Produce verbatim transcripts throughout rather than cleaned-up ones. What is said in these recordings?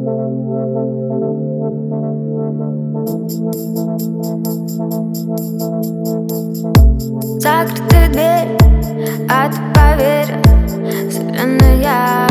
Закрытая дверь, а ты поверь, вселенная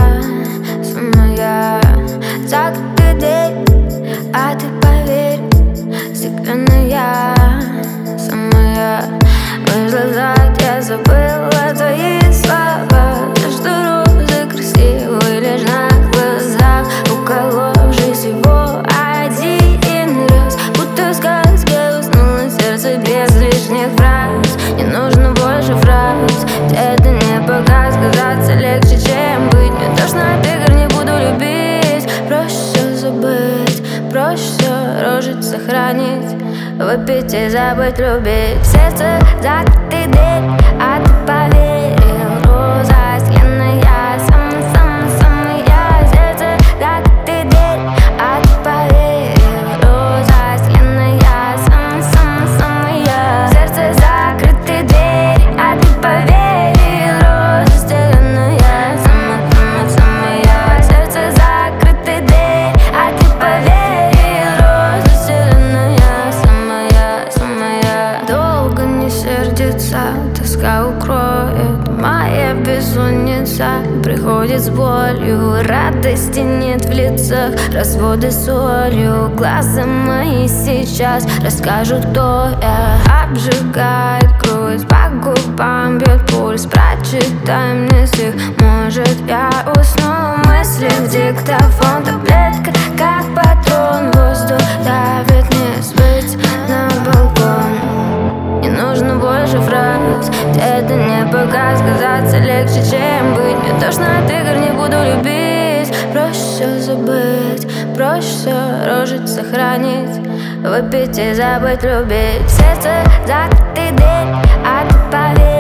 самая. Закрытая дверь, а ты поверь, вселенная самая. Вышла зад, я забыла твои слова, что розы красивые лишь на глазах, уколовшись его один раз, будто в сказке уснуло сердце без лишних фраз. Не нужно больше фраз, это не показ. Казаться легче, чем быть. Мне тошно от игр, не буду любить. Проще все забыть, проще все рожить, сохранить, выпить и забыть любить. В сердце закрытый дверь, а ты поверил, роза сленная, самая-самая-самая. Сердце закрытый дверь, а ты поверил, роза сленная, самая-самая-самая. Сердце закрытый дверь, а ты поверил, роза сленная, самая-самая-самая. Сердце закрытый дверь, а ты поверил, роза сленная, самая-самая. Долго не сердится, тоска укроет, моя бессонница приходит с болью, радости нет в лицах, разводы солью. Глаза мои сейчас расскажут, кто я. Обжигает грудь, по губам бьет пульс, прочитай мне стих, может я усну. Мысли в диктофон, таблетка как патрон, воздух давит, не сбыть на балкон. Не нужно больше фраз, это не показ. Казаться легче, чем быть. Мне тошно от игр, не буду любить. Проще все забыть, проще все рожить, сохранить, выпить и забыть любить. В сердце закрытый дверь, а ты поверь.